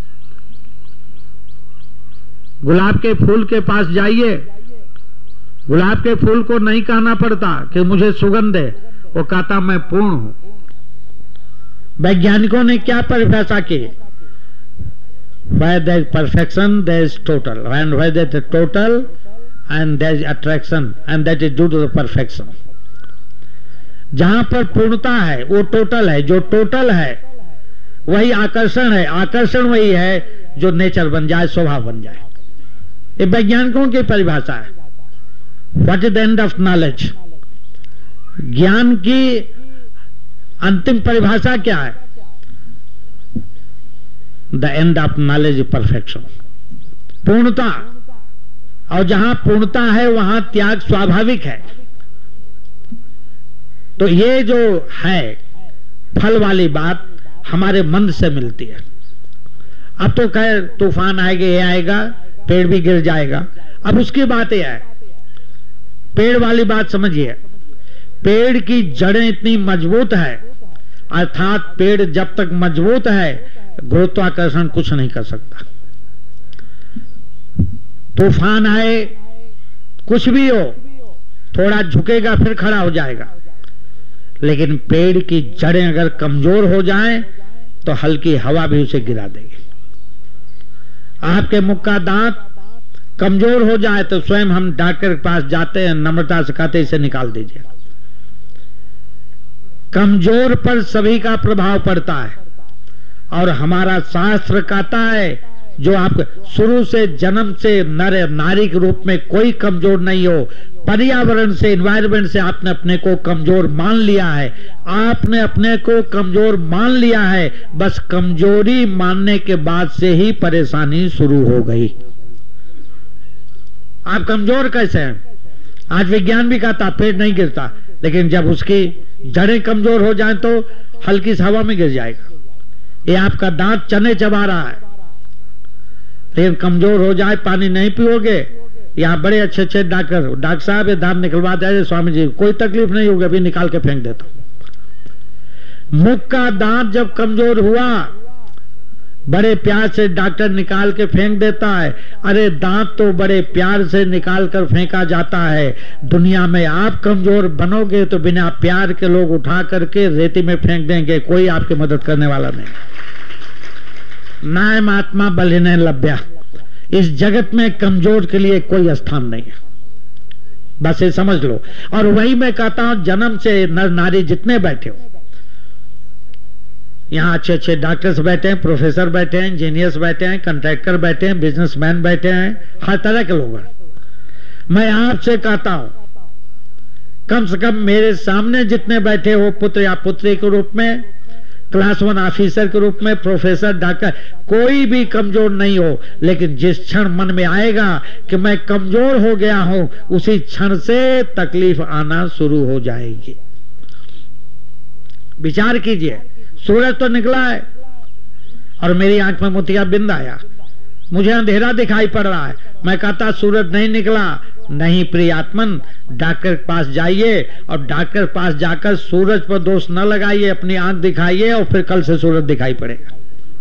Speaker 1: गुलाब के फूल के पास जाइए, गुलाब के फूल को नहीं कहना पड़ता कि मुझे सुगंध है, वो कहता मैं पूर्ण हूं। वैज्ञानिकों ने क्या परिभाषा की? Where there is perfection, there is total, and where there is total, and there is attraction, and that is due to the perfection. जहां पर पूर्णता है वो टोटल है, जो टोटल है वही आकर्षण है, आकर्षण वही है जो नेचर बन जाए, स्वभाव बन जाए। ये वैज्ञानिकों की परिभाषा है। What is the end of knowledge? ज्ञान की अंतिम परिभाषा क्या है? The end of knowledge is perfection, पूर्णता। और जहां पूर्णता है वहां त्याग स्वाभाविक है। तो ये जो है फल वाली बात हमारे मन से मिलती है। अब तो खैर तूफान आएगा, ये आएगा, पेड़ भी गिर जाएगा, अब उसकी बात यह है। पेड़ वाली बात समझिए, पेड़ की जड़ें इतनी मजबूत है, अर्थात पेड़ जब तक मजबूत है गुरुत्वाकर्षण कुछ नहीं कर सकता। तूफान आए, कुछ भी हो, थोड़ा झुकेगा फिर खड़ा हो जाएगा, लेकिन पेड़ की जड़ें अगर कमजोर हो जाएं तो हल्की हवा भी उसे गिरा देगी। आपके मुख का दांत कमजोर हो जाए तो स्वयं हम डॉक्टर के पास जाते हैं, नम्रता से कहते इसे निकाल दीजिए। कमजोर पर सभी का प्रभाव पड़ता है, और हमारा शास्त्र कहता है जो आप शुरू से जन्म से नर नारी के रूप में कोई कमजोर नहीं हो, पर्यावरण से, एनवायरमेंट से आपने अपने को कमजोर मान लिया है, आपने अपने को कमजोर मान लिया है, बस कमजोरी मानने के बाद से ही परेशानी शुरू हो गई। आप कमजोर कैसे हैं? आज विज्ञान भी कहता पेड़ नहीं गिरता, लेकिन जब उसकी जड़ें कमजोर हो जाएं तो हल्की सी हवा में गिर जाएगा। ये आपका दांत चने चबा रहा है, लेकिन कमजोर हो जाए, पानी नहीं पियोगे। यहाँ बड़े अच्छे अच्छे डॉक्टर साहब ये दांत निकलवा दे, स्वामी जी कोई तकलीफ नहीं होगी, अभी निकाल के फेंक देता हूं। मुख का दांत जब कमजोर हुआ, बड़े प्यार से डॉक्टर निकाल के फेंक देता है। अरे दांत तो बड़े प्यार से निकाल कर फेंका जाता है। दुनिया में आप कमजोर बनोगे तो बिना प्यार के लोग उठा करके रेती में फेंक देंगे, कोई आपकी मदद करने वाला नहीं। नायम आत्मा बलिने लभ्या, इस जगत में कमजोर के लिए कोई स्थान नहीं है, बस ये समझ लो। और वही मैं कहता हूं, जन्म से नर नारी जितने बैठे हो, यहाँ अच्छे अच्छे डॉक्टर्स बैठे हैं, प्रोफेसर बैठे हैं, इंजीनियर्स बैठे हैं, कंट्रैक्टर बैठे हैं, बिजनेसमैन बैठे हैं, हर तरह के लोग हैं। मैं आपसे कहता हूं, कम से कम मेरे सामने जितने बैठे हो, पुत्र या पुत्री के रूप में, क्लास 1 ऑफिसर के रूप में, प्रोफेसर, डॉक्टर, कोई भी कमजोर नहीं हो, लेकिन जिस क्षण मन में आएगा कि मैं कमजोर हो गया हूं, उसी क्षण से तकलीफ आना शुरू हो जाएगी। विचार कीजिए, सूरज तो निकला है और मेरी आंख में मोतियाबिंद आया, मुझे अंधेरा दिखाई पड़ रहा है। मैं कहता सूरज नहीं निकला, नहीं प्रियात्मन, डॉक्टर के पास जाइए और डॉक्टर के पास जाकर सूरज पर दोष न लगाइए, अपनी आंख दिखाइए और फिर कल से सूरज दिखाई पड़ेगा।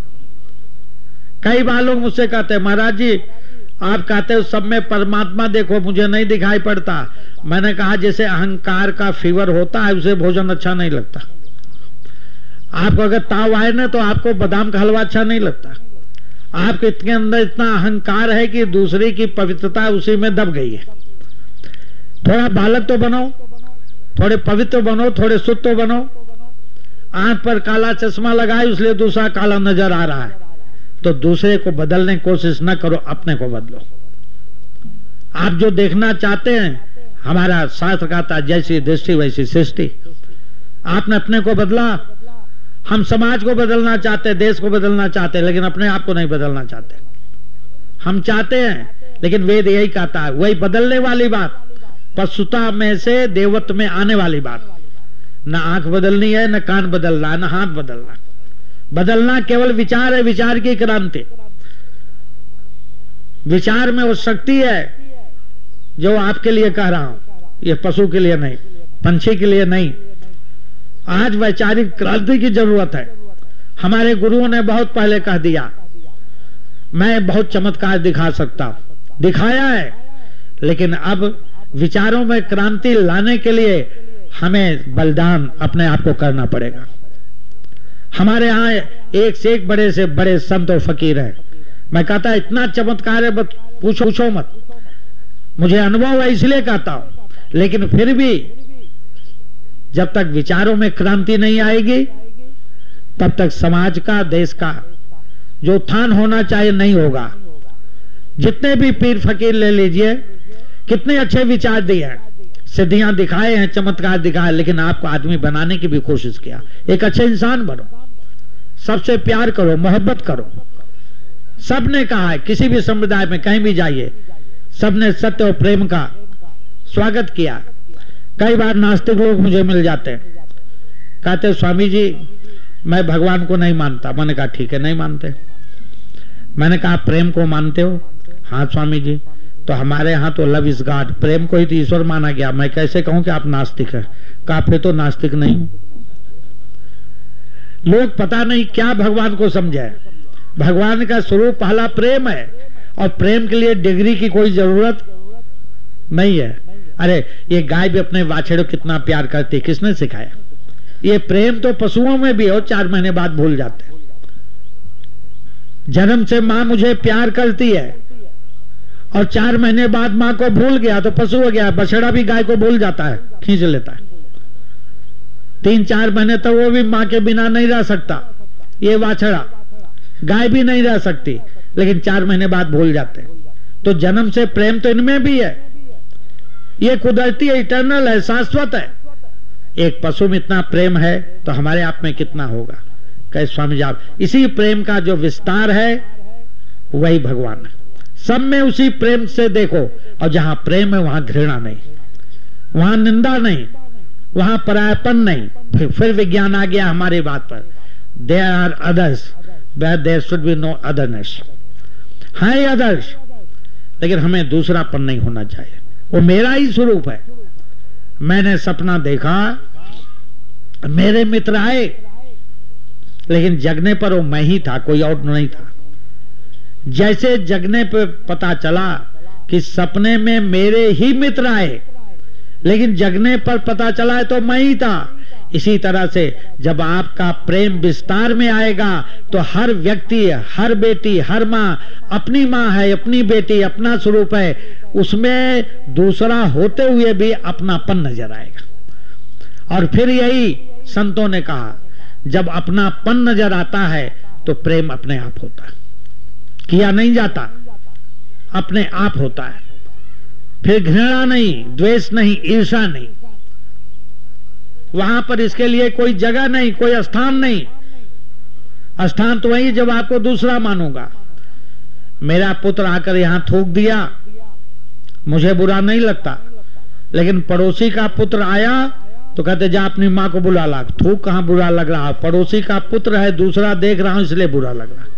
Speaker 1: कई बार लोग मुझसे कहते हैं महाराज जी आप कहते हो सब में परमात्मा देखो, मुझे नहीं दिखाई पड़ता। मैंने कहा जैसे अहंकार का फीवर होता है उसे भोजन अच्छा नहीं लगता। आपको अगर ताव आए ना तो आपको बादाम का हलवा अच्छा नहीं लगता। आपके इतने अंदर इतना अहंकार है कि दूसरे की पवित्रता उसी में दब गई है। थोड़ा बालक तो बनो, थोड़े पवित्र बनो, थोड़े शुद्ध तो बनो। आंख पर काला चश्मा लगाए इसलिए दूसरा काला नजर आ रहा है, तो दूसरे को बदलने की कोशिश न करो, अपने को बदलो। आप जो देखना चाहते हैं, हमारा शास्त्र कहता है जैसी दृष्टि वैसी सृष्टि। आपने अपने को बदला, हम समाज को बदलना चाहते, देश को बदलना चाहते, लेकिन अपने आप को नहीं बदलना चाहते। हम चाहते हैं, लेकिन वेद यही कहता है, वही बदलने वाली बात, पशुता में से देवत्व में आने वाली बात। न आंख बदलनी है, न कान बदलना है, न हाथ बदलना। बदलना केवल विचार है, विचार की क्रांति। विचार में वो शक्ति है जो आपके लिए कह रहा हूं, ये पशु के लिए नहीं, पंछी के लिए नहीं। आज वैचारिक क्रांति की जरूरत है। हमारे गुरुओं ने बहुत पहले कह दिया, मैं बहुत चमत्कार दिखा सकता हूं, दिखाया है, लेकिन अब विचारों में क्रांति लाने के लिए हमें बलिदान अपने आप को करना पड़ेगा। हमारे यहाँ एक से एक बड़े से बड़े संत और फकीर हैं। मैं कहता इतना चमत्कार है, पूछो मत। मुझे अनुभव है इसलिए कहता हूं, लेकिन फिर भी जब तक विचारों में क्रांति नहीं आएगी तब तक समाज का, देश का जो उत्थान होना चाहिए नहीं होगा। जितने भी पीर फकीर ले लीजिए, कितने अच्छे विचार दिए हैं, सिद्धियां दिखाए हैं, चमत्कार दिखाए, लेकिन आपको आदमी बनाने की भी कोशिश किया। एक अच्छे इंसान बनो, सबसे प्यार करो, मोहब्बत करो। सबने कहा है, किसी भी समुदाय में कहीं भी जाइए, सबने सत्य और प्रेम का स्वागत किया। कई बार नास्तिक लोग मुझे मिल जाते हैं, कहते स्वामी जी मैं भगवान को नहीं मानता। मैंने कहा ठीक है, नहीं मानते। मैंने कहा प्रेम को मानते हो? हाँ स्वामी जी। तो हमारे यहाँ तो लव इज गॉड, प्रेम को ही तो ईश्वर माना गया। मैं कैसे कहूं कि आप नास्तिक हैं? कहा फिर तो नास्तिक नहीं हूं। लोग पता नहीं क्या भगवान को समझे। भगवान का स्वरूप पहला प्रेम है, और प्रेम के लिए डिग्री की कोई जरूरत नहीं है। अरे ये गाय भी अपने वाछड़े कितना प्यार करती, किसने सिखाया? ये प्रेम तो पशुओं में भी हो, 4 महीने बाद भूल जाते हैं। जन्म से मां मुझे प्यार करती है और 4 महीने बाद मां को भूल गया तो पशु हो गया। बछड़ा भी गाय को भूल जाता है, खींच लेता है। 3-4 महीने तक वो भी मां के बिना नहीं रह सकता। ये वाछड़ा, गाय भी नहीं रह सकती, लेकिन 4 महीने बाद भूल जाते। तो जन्म से प्रेम तो इनमें भी है। ये कुदरती है, इटर्नल है, शाश्वत है। एक पशु में इतना प्रेम है तो हमारे आप में कितना होगा? कहे स्वामी जी आप, इसी प्रेम का जो विस्तार है वही भगवान है। सब में उसी प्रेम से देखो, और जहां प्रेम है वहां घृणा नहीं, वहां निंदा नहीं, वहां परायपन नहीं। फिर विज्ञान आ गया हमारी बात पर, there are others where there should be no otherness. है अदर्स, लेकिन हमें दूसरापन नहीं होना चाहिए। वो मेरा ही स्वरूप है। मैंने सपना देखा, मेरे मित्र आए, लेकिन जगने पर वो मैं ही था, कोई और नहीं था। जैसे जगने पर पता चला कि सपने में मेरे ही मित्र आए, लेकिन जगने पर पता चला है तो मैं ही था। इसी तरह से जब आपका प्रेम विस्तार में आएगा तो हर व्यक्ति, हर बेटी, हर माँ अपनी माँ है, अपनी बेटी अपना स्वरूप है, उसमें दूसरा होते हुए भी अपनापन नजर आएगा। और फिर यही संतों ने कहा, जब अपनापन नजर आता है तो प्रेम अपने आप होता है, किया नहीं जाता, अपने आप होता है। फिर घृणा नहीं, द्वेष नहीं, ईर्ष्या नहीं। वहां पर इसके लिए कोई जगह नहीं, कोई स्थान नहीं। स्थान तो वही जब आपको दूसरा मानूंगा। मेरा पुत्र आकर यहां थूक दिया, मुझे बुरा नहीं लगता, लेकिन पड़ोसी का पुत्र आया तो कहते जा अपनी माँ को बुला ला। थूक कहाँ बुरा लग रहा है, पड़ोसी का पुत्र है दूसरा देख रहा हूं इसलिए बुरा लग रहा है।